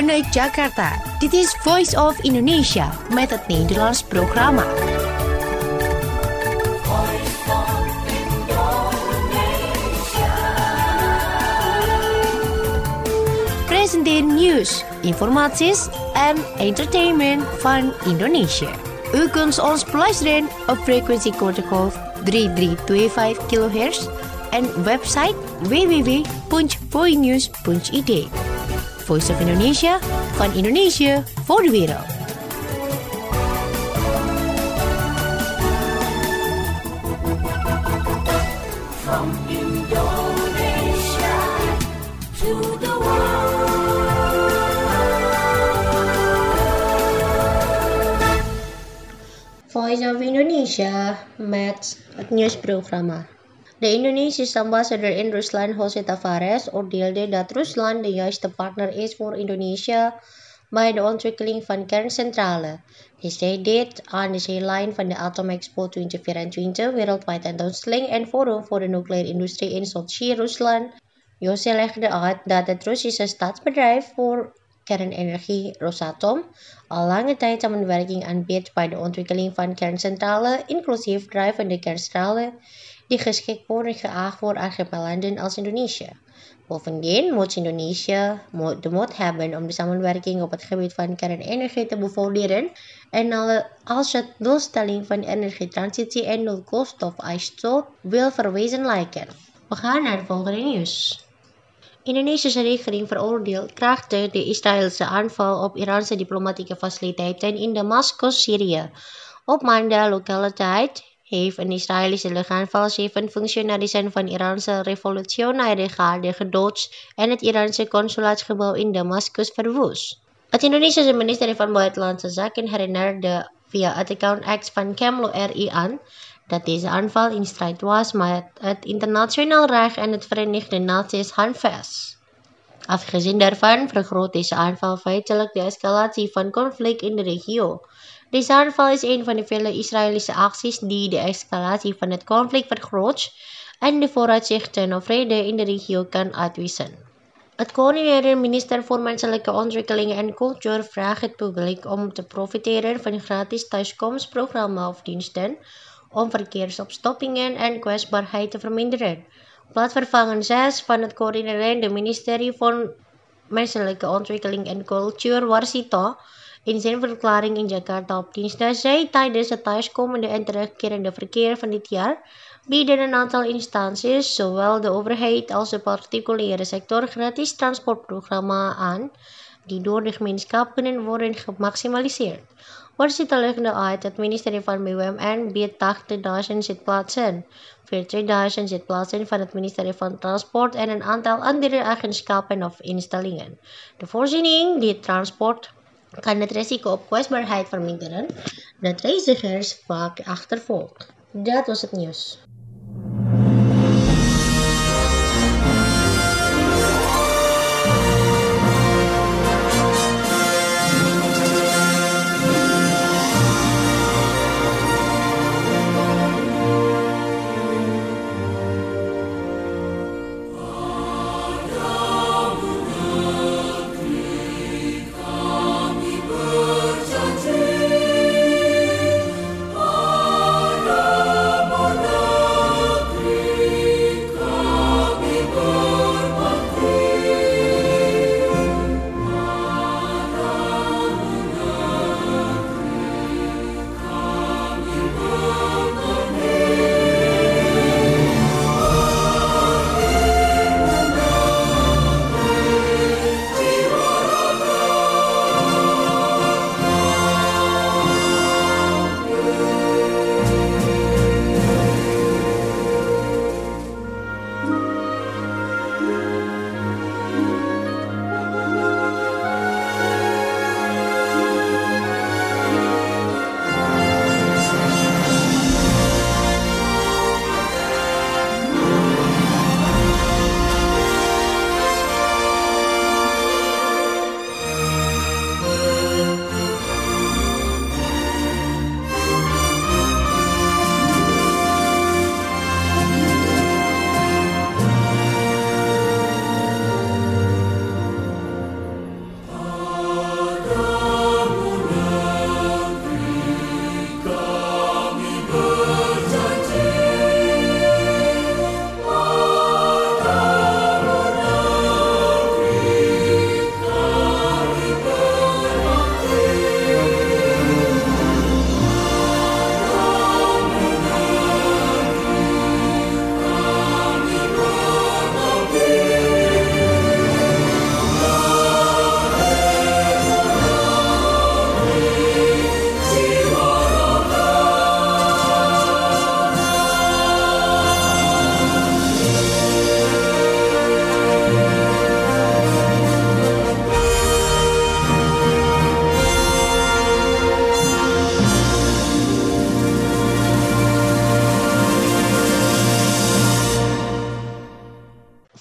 vanuit Jakarta. Dit is Voice of Indonesia met het Nederlands programma. Presenteer nieuws, informaties en entertainment van Indonesia. U kunt ons beluisteren op frequentiegolf 3325 kHz en website www.voinews.id. Voice of Indonesia, van Indonesië voor de wereld. From Indonesia to the world. Voice of Indonesia met het nieuwsprogramma. De Indonesische ambassadeur in Rusland, José Tavares, oordeelde dat Rusland de juiste partner is voor Indonesië bij de ontwikkeling van kerncentrale. Hij zei dit aan de zijlijn van de Atom Expo 2024, wereldwijd tentoonstelling en forum voor de nucleaire industrie in Sochi, Rusland. José legde uit dat het Russische staatsbedrijf voor kernenergie Rosatom al lange tijd samenwerking aanbiedt bij de ontwikkeling van kerncentrale, inclusief drijvende kerncentrale, die geschikt worden geacht voor archipelanden als Indonesië. Bovendien moet Indonesië de moed hebben om de samenwerking op het gebied van kernenergie te bevorderen en als het doelstelling van energietransitie en nul koolstofuitstoot wil verwezenlijken. We gaan naar het volgende nieuws. Indonesische regering veroordeelt krachtig de Israëlse aanval op Iraanse diplomatieke faciliteiten in Damascus, Syrië. Op maandag lokale tijd heeft een Israëlische luchtaanval 7 functionarissen van Iraanse revolutionaire garde gedood en het Iraanse consulaatsgebouw in Damascus verwoest. Het Indonesische ministerie van Buitenlandse Zaken herinnerde via het account X van Kemlo RI aan dat deze aanval in strijd was met het internationaal recht en het Verenigde Naties handvest. Afgezien daarvan vergroot deze aanval feitelijk de escalatie van conflict in de regio. Deze aanval is een van de vele Israëlische acties die de escalatie van het conflict vergroot en de vooruitzichten op vrede in de regio kan uitwissen. Het coördineren minister voor Menselijke Ontwikkeling en Cultuur vraagt het publiek om te profiteren van een gratis thuiskomstprogramma of diensten om verkeersopstoppingen en kwetsbaarheid te verminderen. Plaatsvervanger 6 van het coördinerende ministerie voor Menselijke Ontwikkeling en Cultuur, Warsito, in zijn verklaring in Jakarta op dinsdag zei tijdens het thuiskomende en terugkerende verkeer van dit jaar bieden een aantal instanties, zowel de overheid als de particuliere sector, gratis transportprogramma aan, die door de gemeenschap kunnen worden gemaximaliseerd. Warsito legde uit het ministerie van BUMN biedt 80.000 zitplaatsen, 40.000 zitplaatsen van het ministerie van Transport en een aantal andere agentschappen of instellingen. De voorziening, die transport, kan het risico op kwetsbaarheid verminderen dat reizigers vaak achtervolgt. Dat was het nieuws. Ada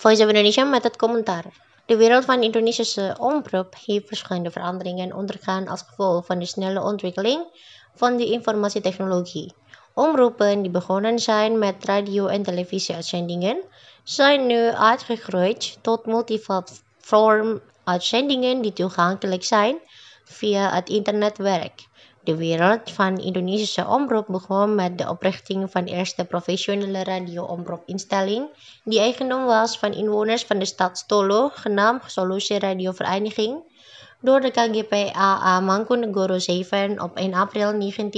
Voice of Indonesia met het commentaar. De wereld van Indonesische omroep heeft verschillende veranderingen ondergaan als gevolg van de snelle ontwikkeling van de informatietechnologie. Omroepen die begonnen zijn met radio- en televisieuitzendingen zijn nu uitgegroeid tot multiplatform uitzendingen die toegankelijk zijn via het internetwerk. De wereld van Indonesische omroep begon met de oprichting van de eerste professionele radio-omroepinstelling die eigendom was van inwoners van de stad Solo, genaamd Solusi Radio Vereniging, door de KGP AA Mangkunegoro 7 op 1 april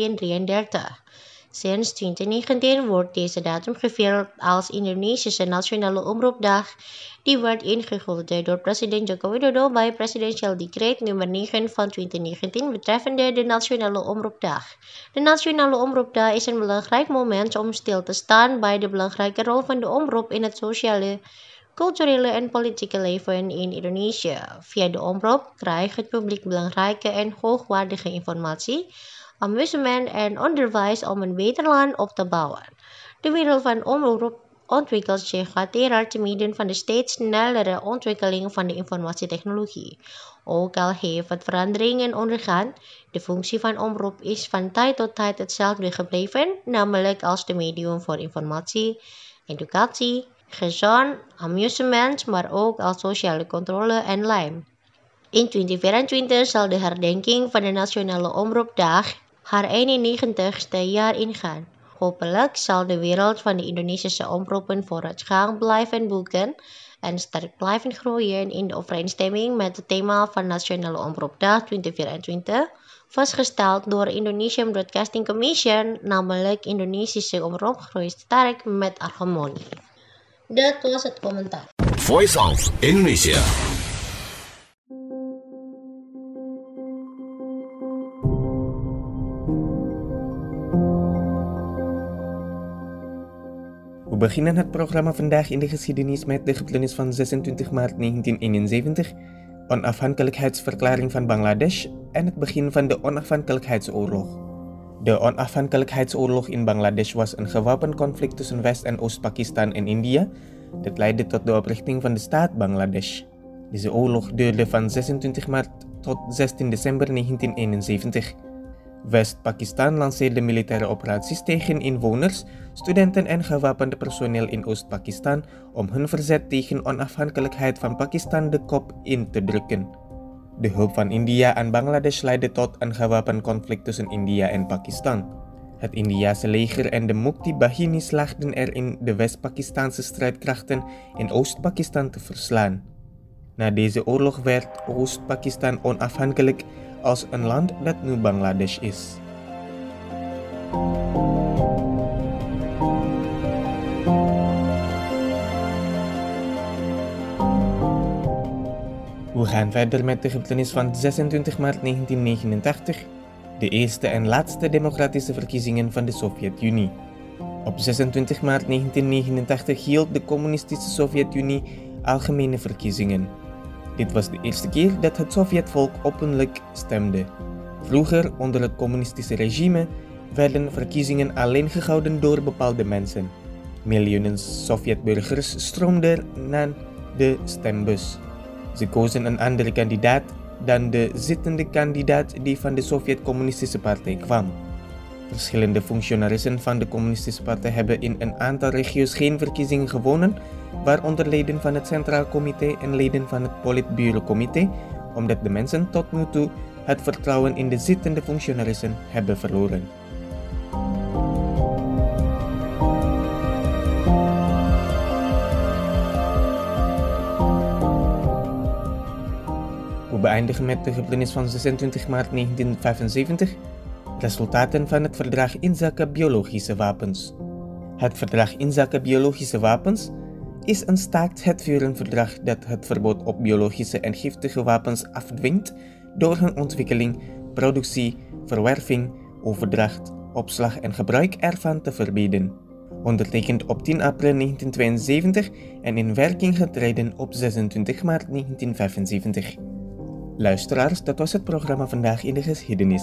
1933. Sinds 2019 wordt deze datum gevierd als Indonesische Nationale Omroepdag, die werd ingevoerd door president Joko Widodo bij Presidential Decreet nummer 9 van 2019 betreffende de Nationale Omroepdag. De Nationale Omroepdag is een belangrijk moment om stil te staan bij de belangrijke rol van de omroep in het sociale, culturele en politieke leven in Indonesië. Via de omroep krijgt het publiek belangrijke en hoogwaardige informatie, amusement en onderwijs om een beter land op te bouwen. De wereld van omroep ontwikkelt zich uiteraard te midden van de steeds snellere ontwikkeling van de informatietechnologie. Ook al heeft het veranderingen ondergaan, de functie van omroep is van tijd tot tijd hetzelfde gebleven, namelijk als de medium voor informatie, educatie, gezond, amusement, maar ook als sociale controle en lijm. In 2024 zal de herdenking van de Nationale Omroepdag haar 91ste jaar ingaan. Hopelijk zal de wereld van de Indonesische omroepen vooruitgang blijven boeken en sterk blijven groeien in de overeenstemming met het thema van Nationale Omroepdag 2024, vastgesteld door Indonesian Broadcasting Commission, namelijk Indonesische omroep groeit sterk met harmonie. Dat was het commentaar. Voice of Indonesia. We beginnen het programma vandaag in de geschiedenis met de gebeurtenis van 26 maart 1971, onafhankelijkheidsverklaring van Bangladesh en het begin van de onafhankelijkheidsoorlog. De onafhankelijkheidsoorlog in Bangladesh was een gewapend conflict tussen West- en Oost-Pakistan en India. Dat leidde tot de oprichting van de staat Bangladesh. Deze oorlog duurde van 26 maart tot 16 december 1971. West-Pakistan lanceerde militaire operaties tegen inwoners, studenten en gewapende personeel in Oost-Pakistan om hun verzet tegen onafhankelijkheid van Pakistan de kop in te drukken. De hulp van India aan Bangladesh leidde tot een gewapend conflict tussen India en Pakistan. Het Indiase leger en de Mukti Bahini slaagden erin de West-Pakistanse strijdkrachten in Oost-Pakistan te verslaan. Na deze oorlog werd Oost-Pakistan onafhankelijk als een land dat nu Bangladesh is. We gaan verder met de gebeurtenis van 26 maart 1989, de eerste en laatste democratische verkiezingen van de Sovjet-Unie. Op 26 maart 1989 hield de communistische Sovjet-Unie algemene verkiezingen. Dit was de eerste keer dat het Sovjetvolk openlijk stemde. Vroeger, onder het communistische regime, werden verkiezingen alleen gehouden door bepaalde mensen. Miljoenen Sovjetburgers stroomden naar de stembus. Ze kozen een andere kandidaat dan de zittende kandidaat die van de Sovjet-Communistische Partij kwam. Verschillende functionarissen van de Communistische Partij hebben in een aantal regio's geen verkiezingen gewonnen, waaronder leden van het Centraal Comité en leden van het Politbureau-comité, omdat de mensen tot nu toe het vertrouwen in de zittende functionarissen hebben verloren. We beëindigen met de gebeurtenis van 26 maart 1975, resultaten van het verdrag inzake biologische wapens. Het verdrag inzake biologische wapens is een staakt-het-vuren-verdrag dat het verbod op biologische en giftige wapens afdwingt door hun ontwikkeling, productie, verwerving, overdracht, opslag en gebruik ervan te verbieden. Ondertekend op 10 april 1972 en in werking getreden op 26 maart 1975. Luisteraars, dat was het programma Vandaag in de Geschiedenis.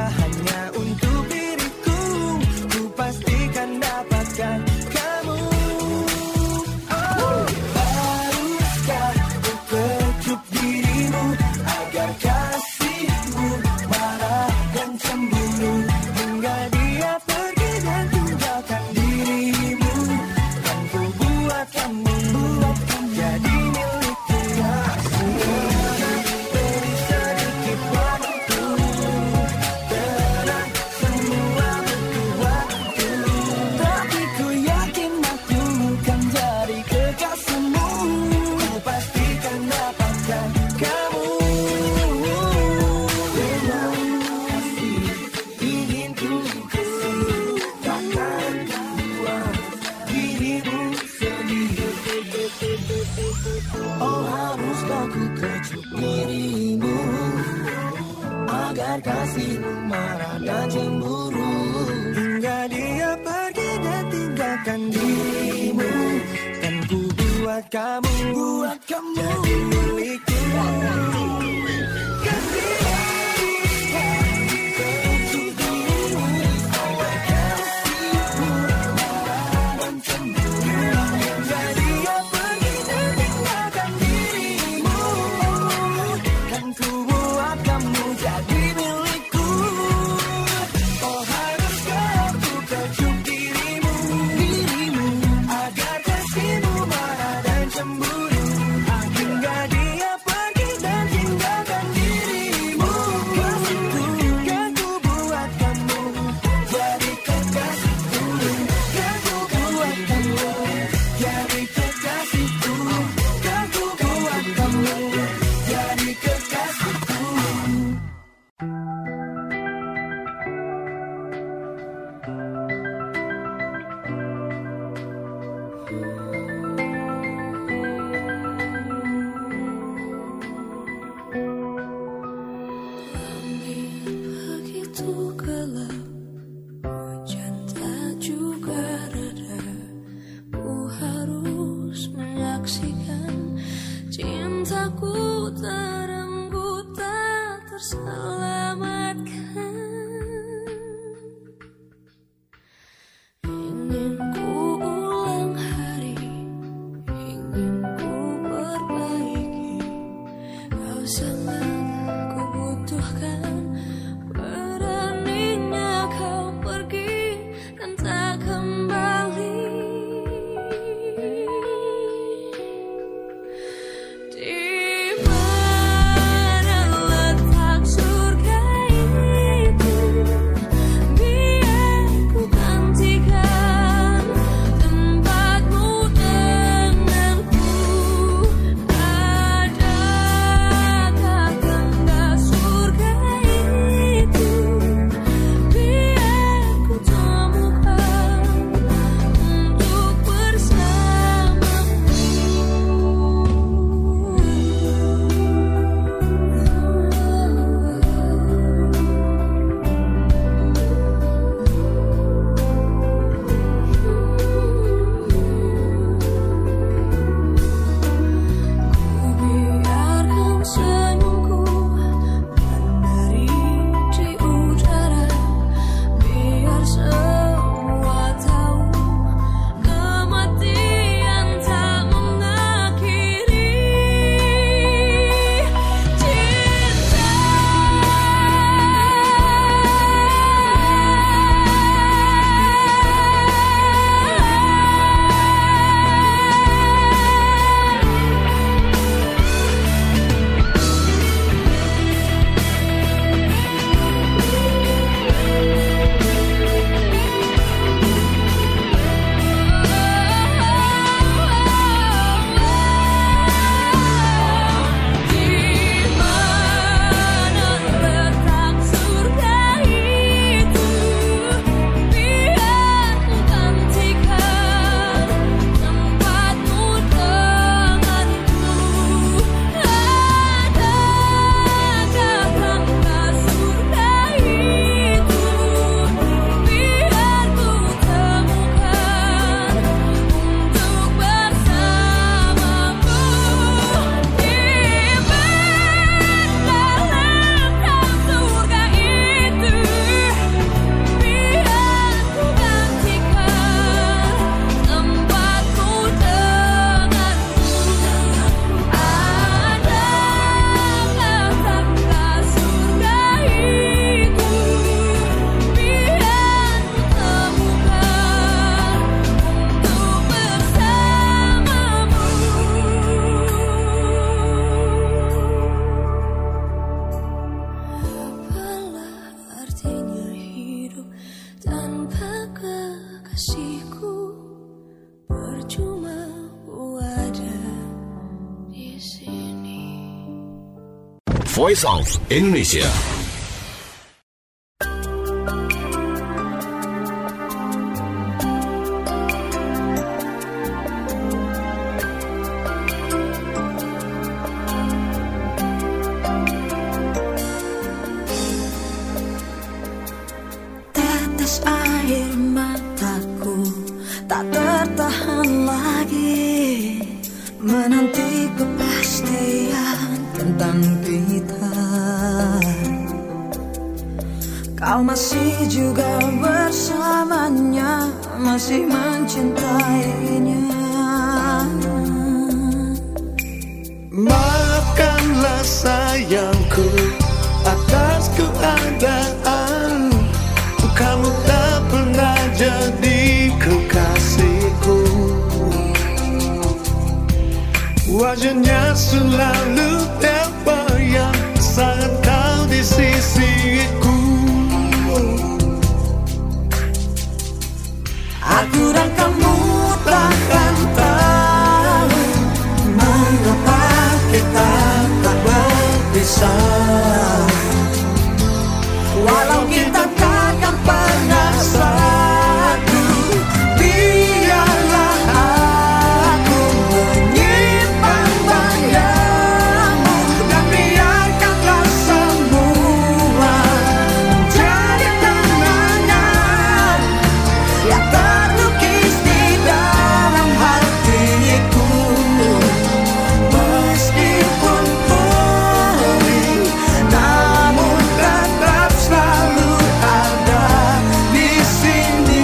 hanya untuk diriku. Ku pastikan dapatkan kamu. Haruskah ku kecup dirimu agar kasihmu marah dan cemburu, hingga dia pergi dan tinggalkan dirimu. Kan ku buat kamu jadi milikku. Beri sedikit waktu, tenang semua butuh waktu. Tapi ku yakin aku kan jadi kekasihmu. Ku pastikan dapatkan kamu. Kasih ingin ku kasih, takkan buat dirimu sedih. Oh, haruskah ku kecup dirimu agar kasihmu marah dan cemburu, hingga dia pergi dan tinggalkan dirimu. Kan ku buat kamu jadi milikku. Cemburu, hingga dia pergi dan tinggalkan Voice of Indonesia. Tetes air mataku tak tertahan lagi menanti kepastian tentang kita. Kau masih juga bersamanya, masih mencintainya. Maafkanlah sayangku atas keadaan kamu tak pernah jadi kekasihku. Wajahnya selalu terbayang saat kau di sisiku. Aku dan kamu takkan tahu mengapa kita tak berpisah. Walau kita takkan pernah satu, biarlah aku menyimpan bayangmu dan biarkanlah semua menjadi kenangan yang terlukis di dalam hatiku. Meskipun perih, namun tetap selalu ada di sini.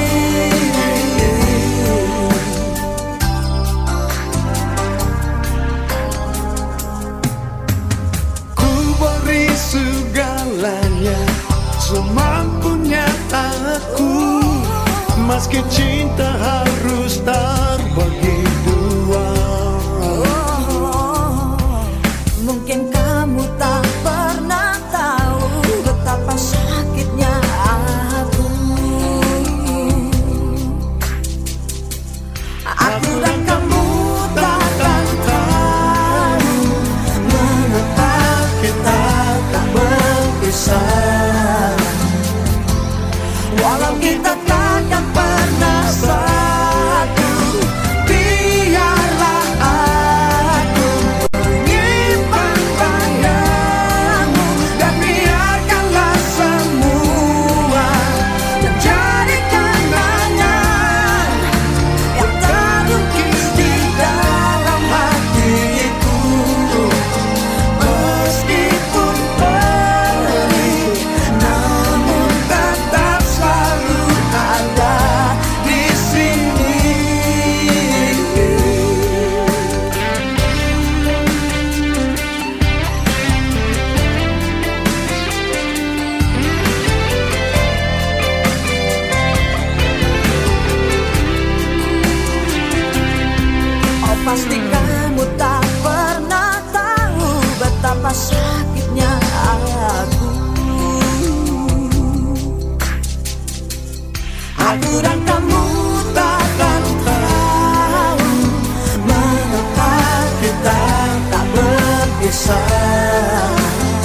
Ku beri segalanya semampunya aku, meski cinta harus terbagi dua. Mungkin kamu tak pernah tahu betapa sakitnya aku. Aku dan kamu takkan tahu mengapa kita tak berpisah. Walau kita takkan pernah satu, biarlah aku menyimpan bayangmu dan biarkanlah semua menjadi kenangan yang terlukis di dalam hatiku. Meskipun perih, namun tetap selalu ada di sini. Oh, pasti kamu tak pernah tahu betapa sakitnya aku. Aku dan kamu takkan tahu mengapa kita tak berpisah.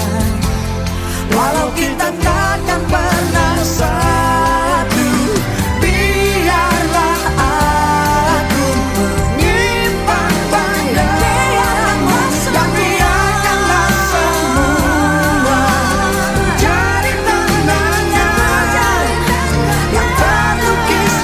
Walau kita takkan pernah satu, biarlah aku menyimpan bayangmu dan biarkanlah semua menjadi kenangan yang terlukis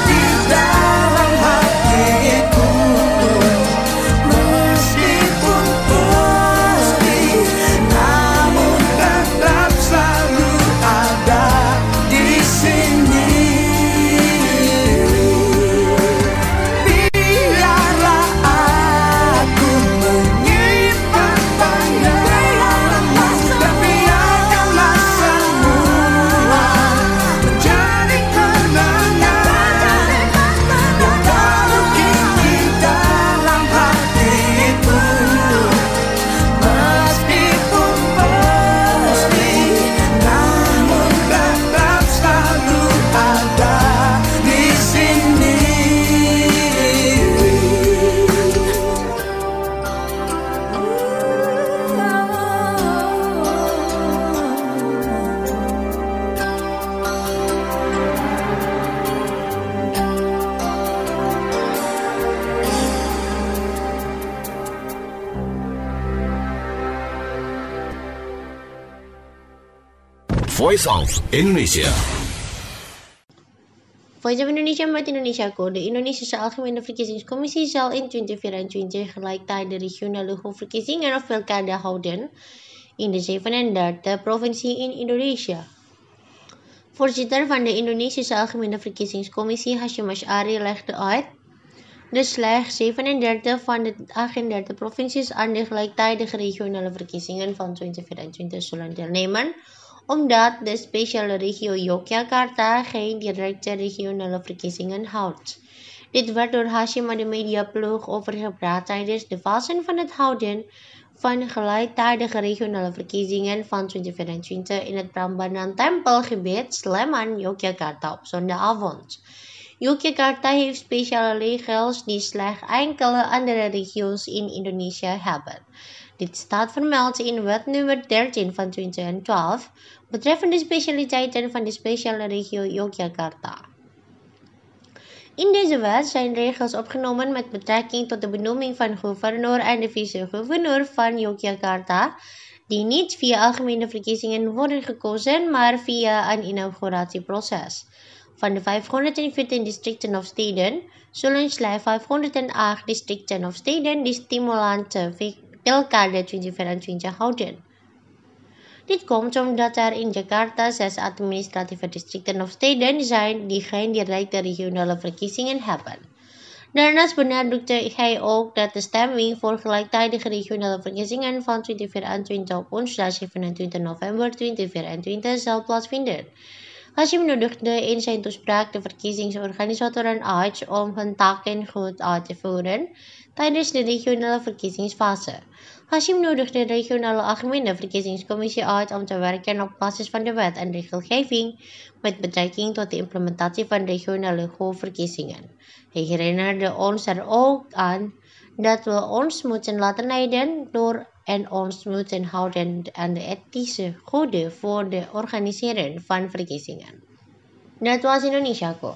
Voice of Indonesia. Voice of Indonesia met Indonesiaco. De Indonesische Algemene Verkiezingscommissie zal in 2024 gelijktijdige regionale hoofdverkiezingen of Pilkada houden in de 37 provincie in Indonesia. Voorzitter van de Indonesische Algemene Verkiezingscommissie Hashim Ash'ari legde uit dat slechts 37 van de 38 provincies aan de gelijktijdige regionale verkiezingen van 2024 zullen deelnemen, omdat de speciale regio Yogyakarta geen directe regionale verkiezingen houdt. Dit werd door Hashim aan de mediaploeg overgepraat tijdens de fase van het houden van gelijktijdige regionale verkiezingen van 2024 in het Prambanan Tempelgebied Sleman, Yogyakarta op zondagavond. Yogyakarta heeft speciale regels die slechts enkele andere regio's in Indonesië hebben. Dit staat vermeld in wet nummer 13 van 2012 betreffende specialiteiten van de speciale regio Yogyakarta. In deze wet zijn regels opgenomen met betrekking tot de benoeming van gouverneur en de vice-gouverneur van Yogyakarta, die niet via algemene verkiezingen worden gekozen, maar via een inauguratieproces. Van de 514 districten of steden zullen slechts 508 districten of steden de stimulante Pilkada 2024 houden. Dit komt omdat er in Jakarta 6 administratieve districten of steden zijn die geen directe regionale verkiezingen hebben. Daarnaast benadrukte hij ook dat de stemming voor gelijktijdige regionale verkiezingen van 2024 op woensdag 27 november 2024 zal plaatsvinden. Hashim nodigde in zijn toespraak de verkiezingsorganisatoren uit om hun taken goed uit te voeren tijdens de regionale verkiezingsfase. Hashim nodigde de regionale algemene verkiezingscommissie uit om te werken op basis van de wet en regelgeving met betrekking tot de implementatie van regionale hoofdverkiezingen. Hij herinnerde ons er ook aan dat we ons moeten laten leiden door en ons moeten houden aan de ethische code voor de organiseren van verkiezingen. Dat was Indonesiaco.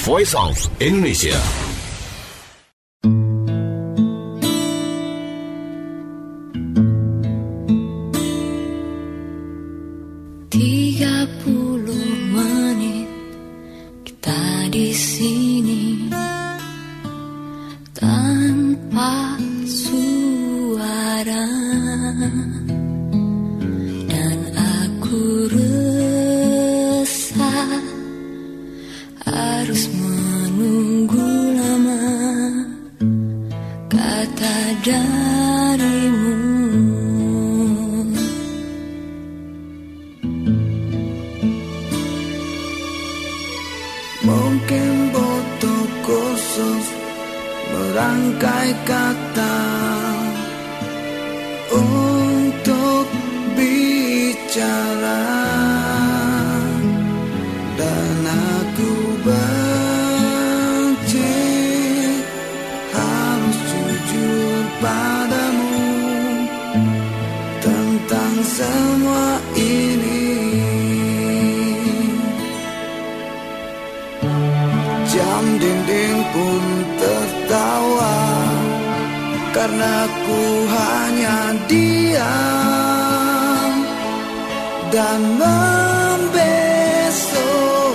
Voice of Indonesia. Di sini tanpa suara, dan aku resah harus menunggu lama kata darimu. Mungkin butuh khusus merangkai kata untuk bicara, dan aku benci harus jujur padamu tentang semua ini. Jam dinding pun tertawa karena ku hanya diam dan membeso.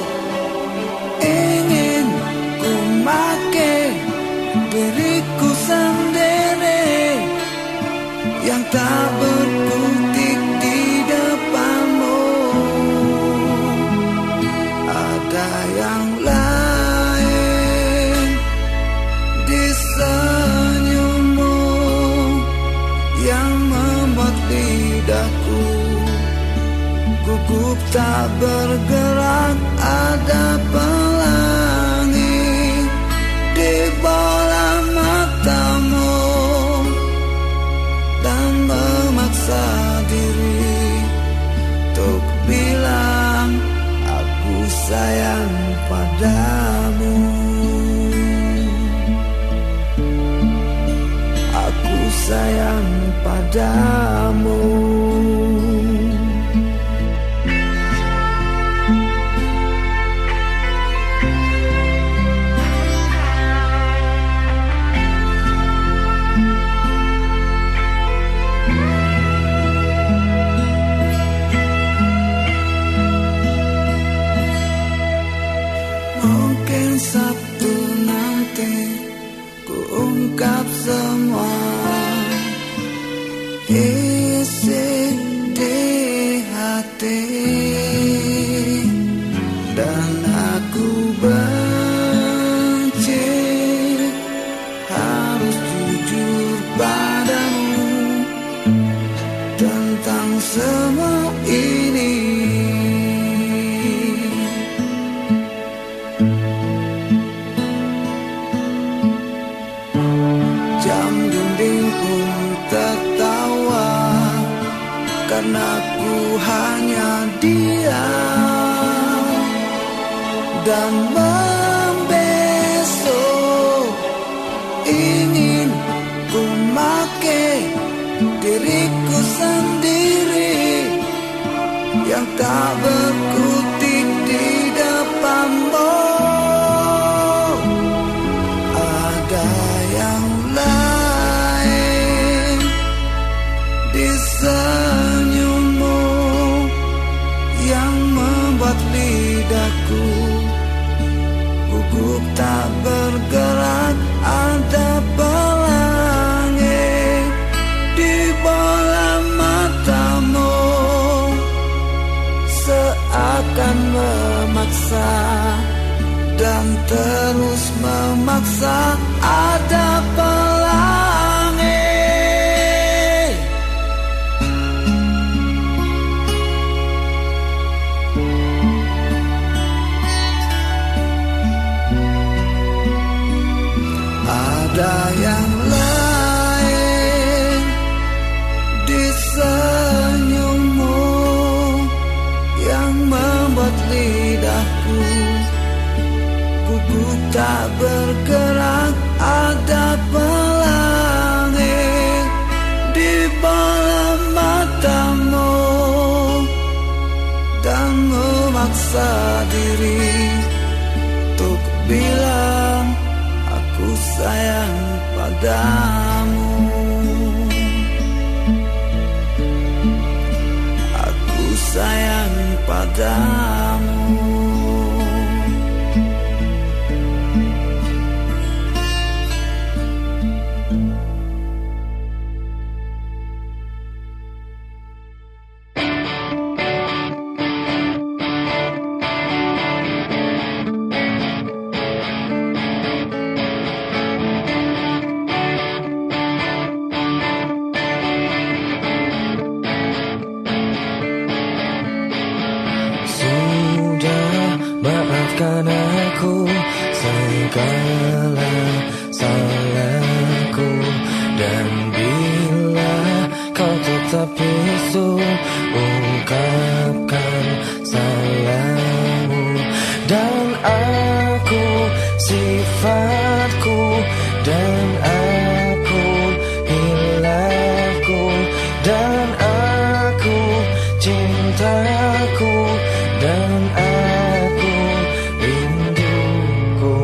Ingin ku make diriku sendiri yang tak berkutik di depanmu. Ada yang lain di senyummu yang membuat lidahku gugup tak bergerak. Ada pelangi di bola matamu dan memaksa diri untuk bilang aku sayang padamu. Aku sayang padamu. Mungkin Sabtu nanti ku ungkap semua isi di hati, dan aku benci harus jujur padamu tentang semua ini. Jam dinding pun tertawa karena ku hanya diam dan membeso. Ingin ku make diriku sendiri yang tak berkutik di depanmu. Ada yang lain di senyummu yang membuat lidahku gugup tak bergerak. Ada pelangi di bola matamu seakan memaksa dan terus memaksa. Ada pelangi ada yang lain di senyummu yang membuat lidahku gugup tak bergerak. Ada pelangi di bola matamu dan memaksa diri untuk bilang aku sayang padamu. Aku sayang padamu. Maafkan aku segala salahku, dan bila kau tetap bisu, ungkapkan salahmu. Dan aku sifatku, dan aku hilafku, dan aku cintaku, dan aku rinduku.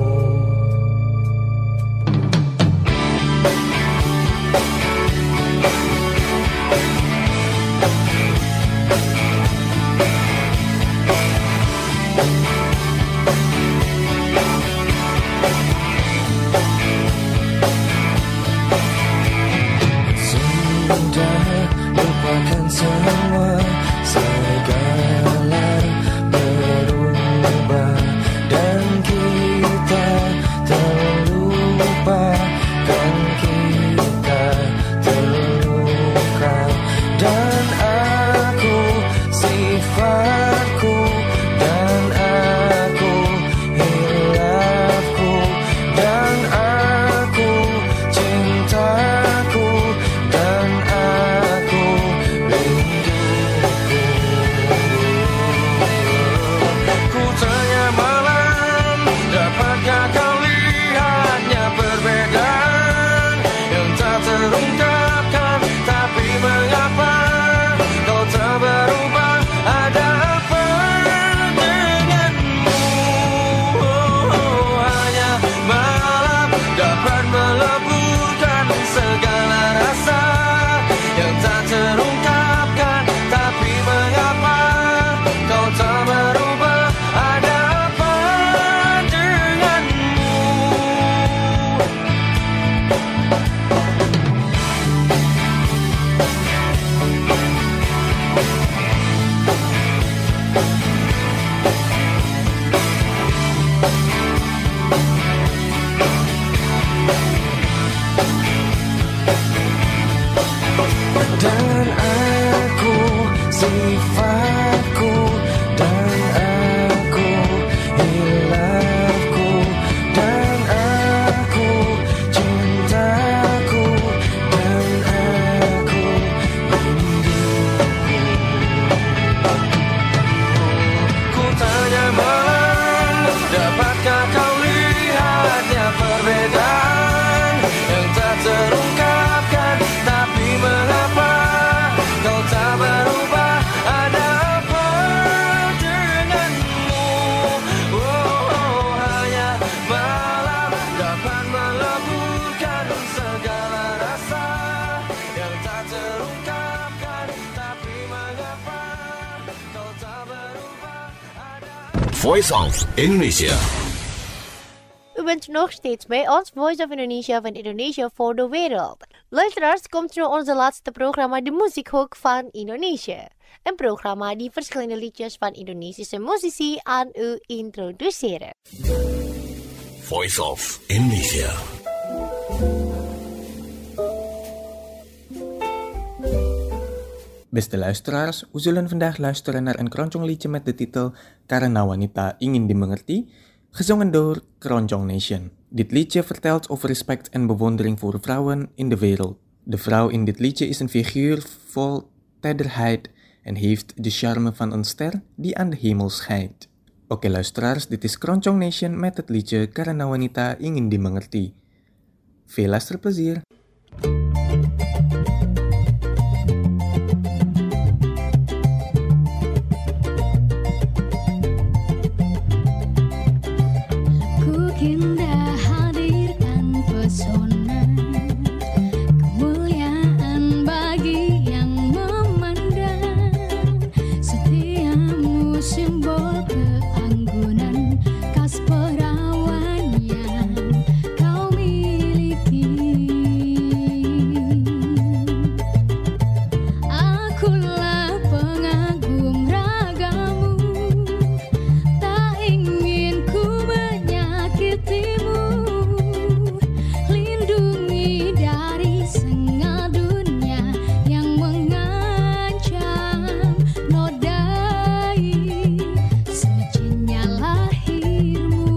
Sudah lupakan semua, segala berubah, dan kita terlupakan, kita terluka. Dan aku sifatku, dan aku hilafku, dan aku cintaku, dan aku rinduku. Ku tanya malam, dapatkah kau lihatnya perbedaan yang tak terungkapkan? Tapi mengapa kau tak berubah? Ada apa denganmu? Hanya malam dapat meleburkan segala rasa yang tak terungkapkan. Tapi mengapa kau tak berubah? Ada apa denganmu? Dan aku sifatku, dan aku hilafku, dan aku cintaku, dan aku rinduku. Ku tanya malam, dapatkah kau lihatnya perbedaan yang tak terungkapkan? Tapi mengapa kau tak berubah? Ada apa denganmu? Hanya malam dapat meleburkan segala rasa yang tak terungkapkan. Tapi mengapa kau tak berubah? Voice of Indonesia. U bent nog steeds bij ons Voice of Indonesia van Indonesia voor de wereld. Luisteraars, komt nu onze laatste programma De Muziekhoek van Indonesië. Een programma die verschillende liedjes van Indonesische muzici aan u introduceren. Voice of Indonesia. Beste luisteraars, we zullen vandaag luisteren naar een keroncong-liedje met de titel Karena Wanita Ingin Dimengerti, gezongen door Keroncong Nation. Dit liedje vertelt over respect en bewondering voor vrouwen in de wereld. De vrouw in dit liedje is een figuur vol tederheid en heeft de charme van een ster die aan de hemel schijnt. Oké luisteraars, dit is Keroncong Nation met het liedje Karena Wanita Ingin Dimengerti. Veel luisterplezier! keanggunan khas perawan yang kau miliki. Akulah pengagum ragamu, tak ingin ku menyakitimu. Lindungi dari sengal dunia yang mengancam, nodai sucinya lahirmu.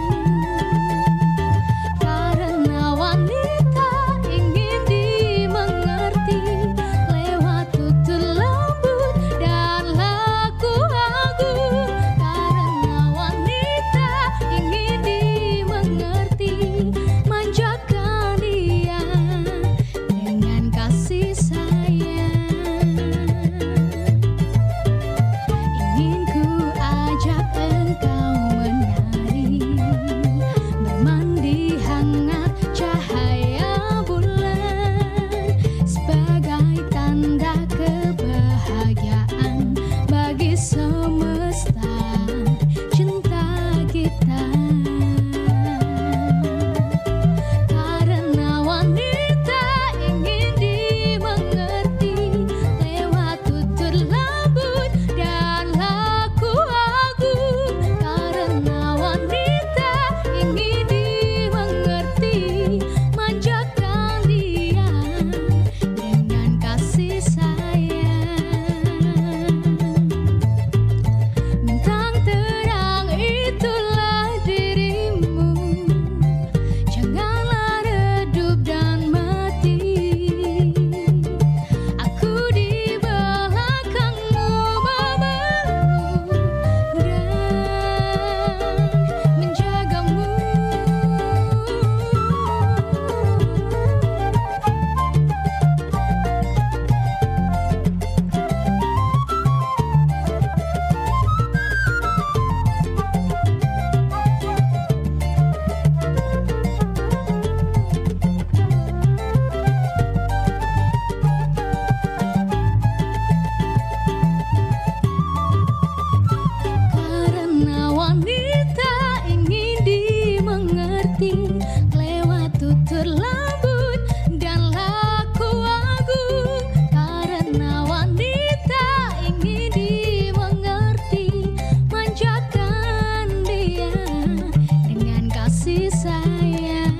Karena wanita ingin dimengerti lewat tutur lembut dan laku agung. Karena wanita ingin dimengerti, manjakan dia dengan kasih sayang. Ingin ku ajak engkau menari, bermandi hangat cahaya bulan, sebagai tanda kebahagiaan bagi semesta cinta kita. Karena wanita ingin dimengerti lewat tutur lembut dan laku agung. Karena wanita ingin dimengerti, manjakan dia dengan kasih sayang. Bintang terang itulah dirimu, janganlah redup dan mati. Aku di belakangmu memelukmu dan menjagamu. Karena wanita ingin dimengerti lewat tutur lembut dan laku agung. Karena wanita ingin dimengerti, manjakan dia dengan kasih sayang.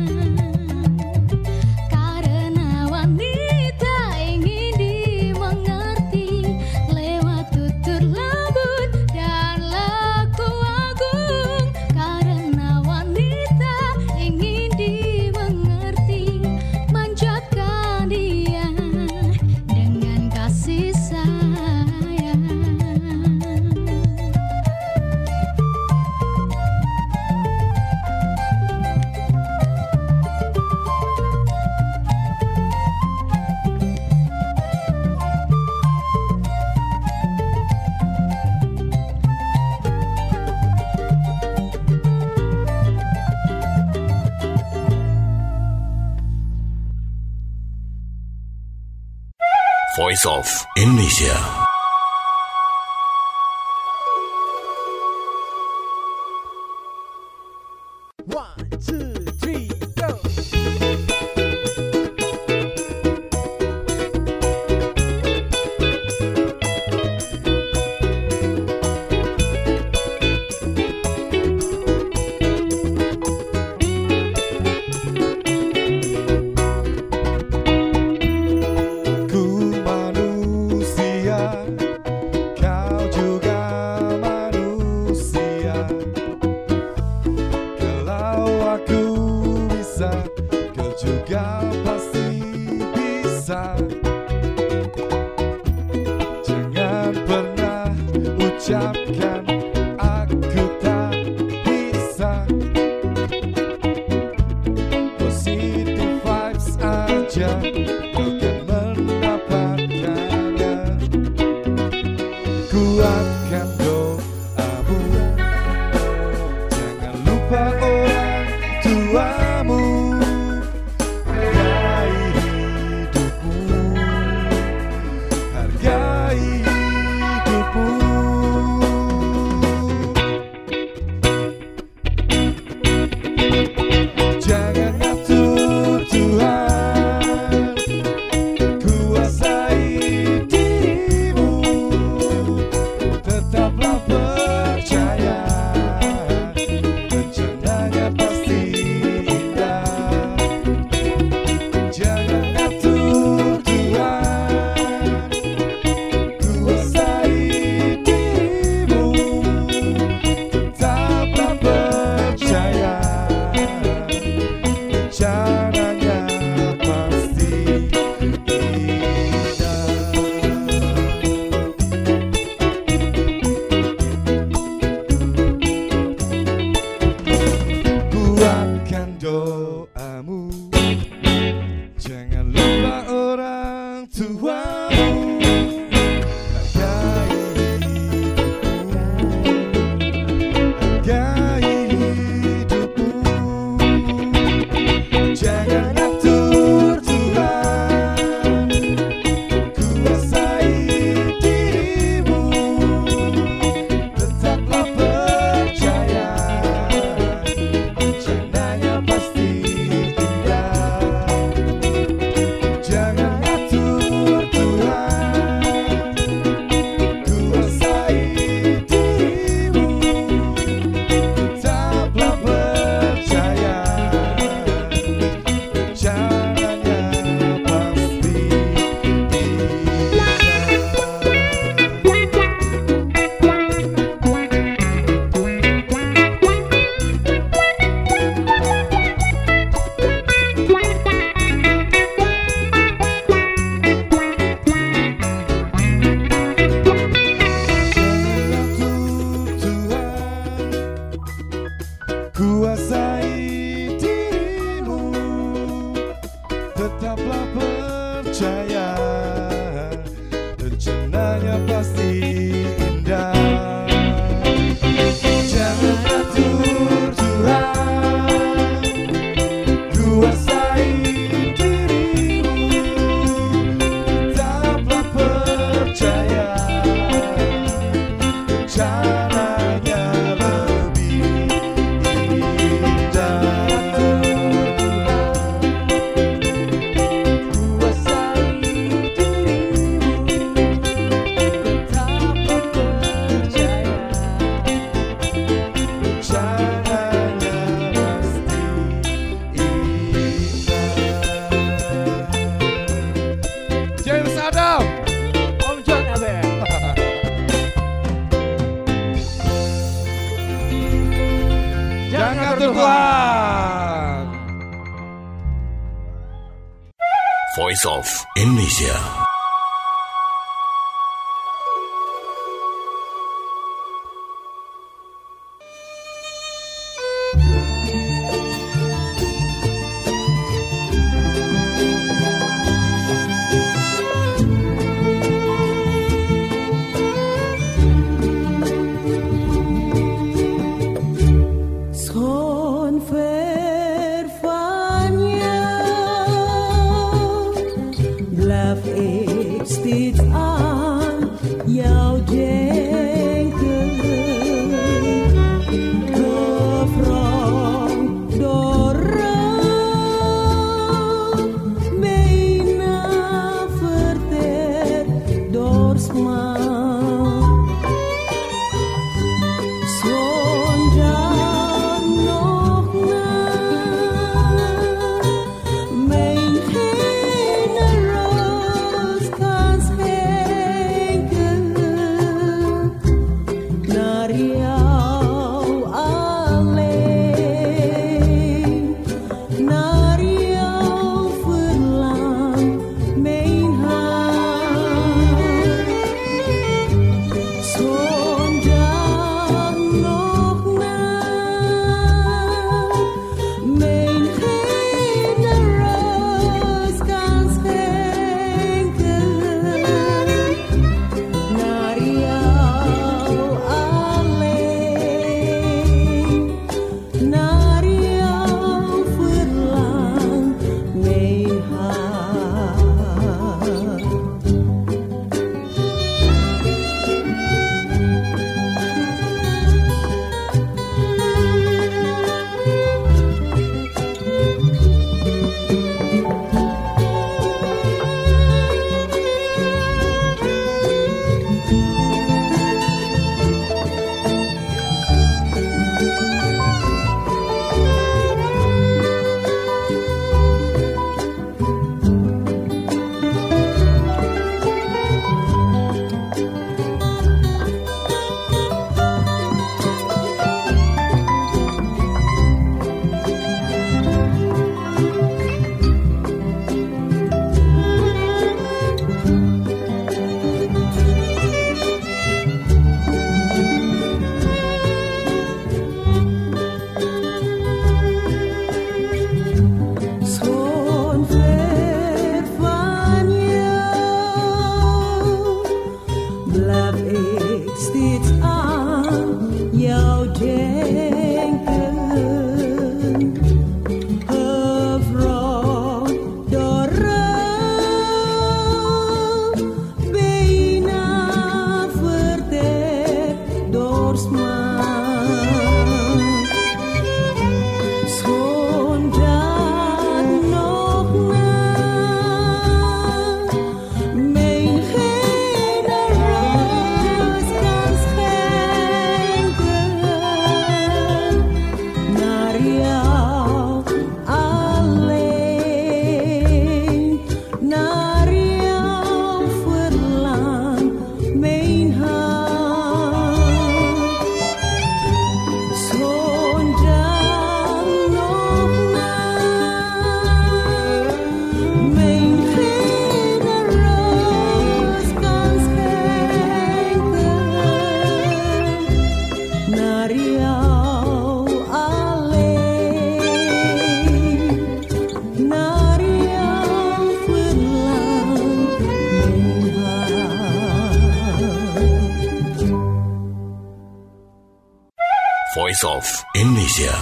Karena wanita ingin dimengerti lewat tutur lembut dan laku agung. Karena wanita ingin dimengerti, manjakan dia dengan kasih sayang. Voice of Indonesia. Aku manusia, kau juga manusia. Kalau aku bisa, kau juga pasti bisa. Jangan pernah ucapkan aku tak bisa. Positive vibes aja, kau kan mendapatkannya. Kuatkan doamu, jangan lupa orang tuamu. Hargai hidupmu, hargai hidupmu. yang ngatur Tuhan. Voice of Indonesia. Voice of Indonesia.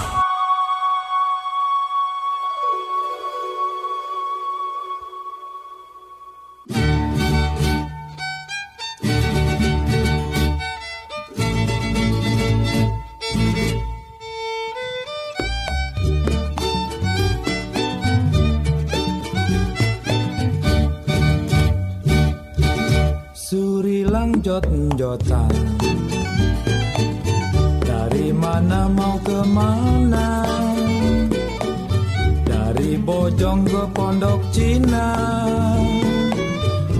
Surilang jot-jotan, dari mana mau kemana? Dari Bojong ke Pondok Cina.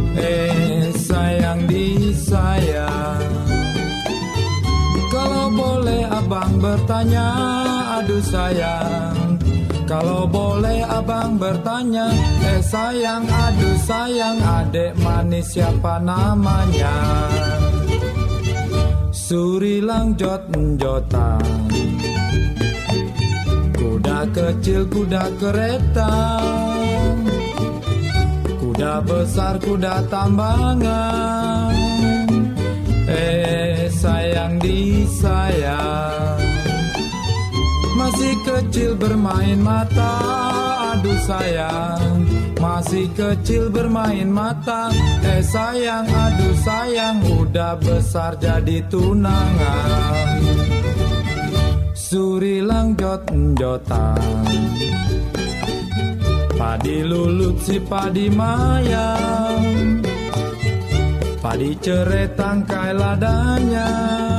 Sayang disayang, kalau boleh boleh abang bertanya, aduh sayang. Kalau boleh abang bertanya, sayang, aduh sayang, adek manis siapa namanya? Surilang jot-jotan, kuda kecil, kuda kereta, kuda besar, kuda tambangan. Sayang disayang, masih kecil bermain mata, aduh sayang, masih kecil bermain mata. Sayang, aduh sayang, udah besar jadi tunangan. Surilang jot-jotan, padi lulut si padi mayang, padi cerai tangkai ladanya.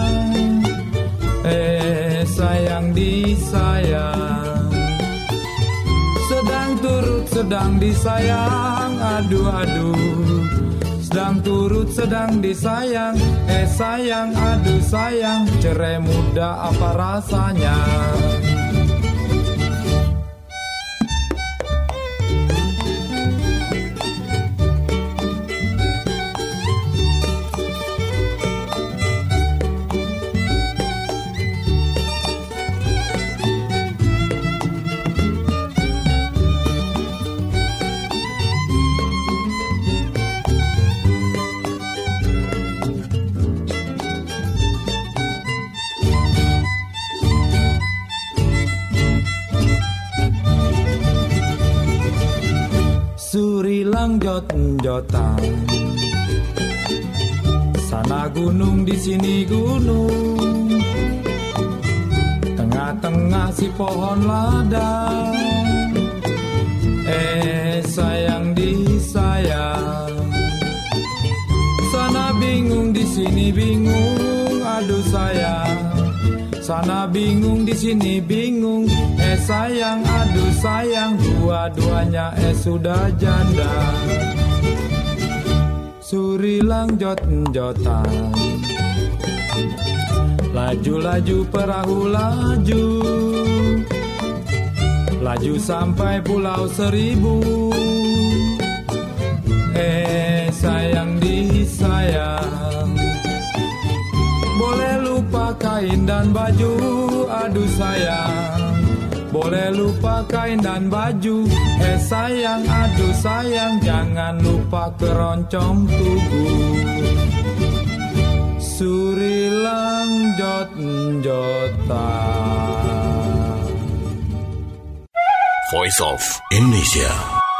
Sayang disayang, sedang turut sedang disayang, aduh-aduh, sedang turut sedang disayang. Sayang, aduh sayang, cerai muda apa rasanya? Surilang jot-jotan, sana gunung di sini gunung, tengah-tengah si pohon lada. Sayang disayang, sana bingung di sini bingung, aduh sayang, sana bingung di sini bingung. Sayang, aduh sayang, dua-duanya sudah janda. Surilang jot-jotan, laju-laju perahu laju, laju sampai Pulau Seribu. Sayang disayang, boleh lupa kain dan baju, aduh sayang, boleh lupa kain dan baju. Sayang, aduh sayang, jangan lupa keroncong tugu. Surilang jot-jotan. Voice of Indonesia.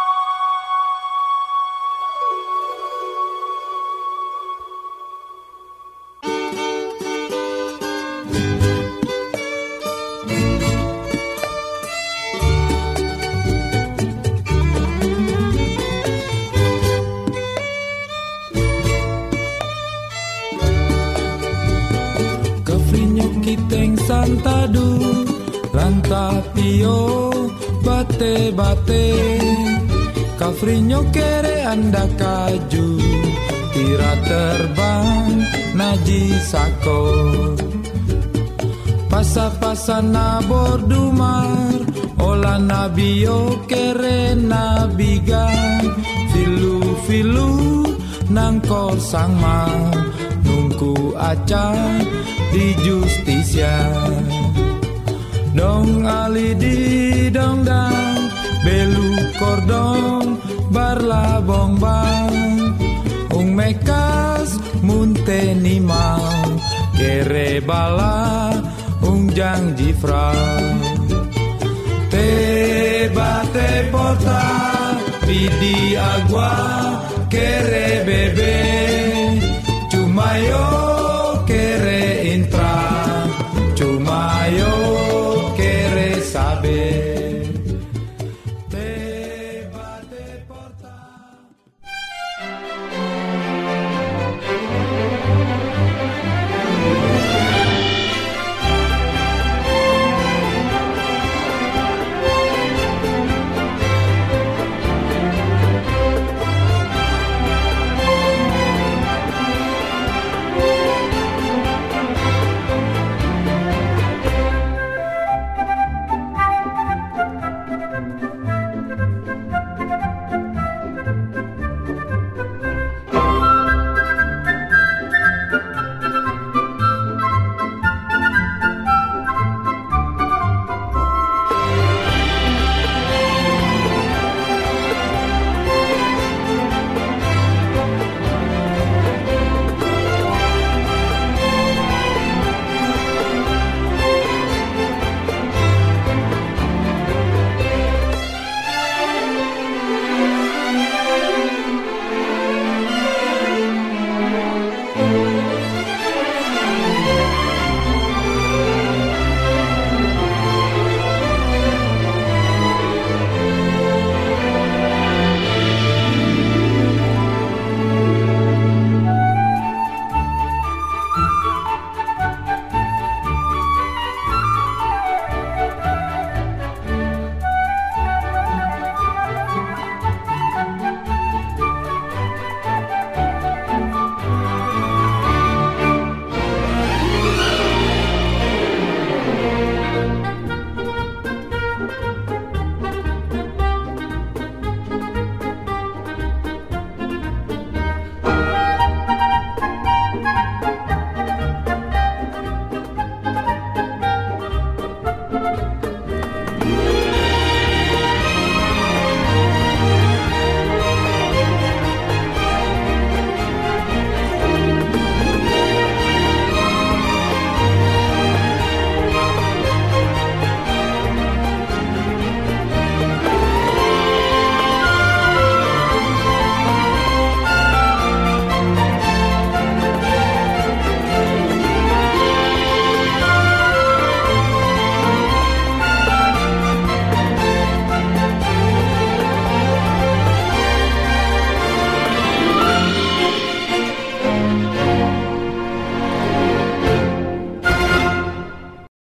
Kiteng santadu, rantapio, bate-bate, kafrinyo kere anda kaju, tira terbang, naji sako, pasa-pasa na bordumar, ola nabio kere nabigan, filu-filu, nangko sangma, nungku acan, di Justisia. Dong ali di dong dang, belu kordong, barla bong bang, ung mekas munte ni mau, kere bala, ung jang jifra. Te bate pota, pidi agua, kere bebe, cumayo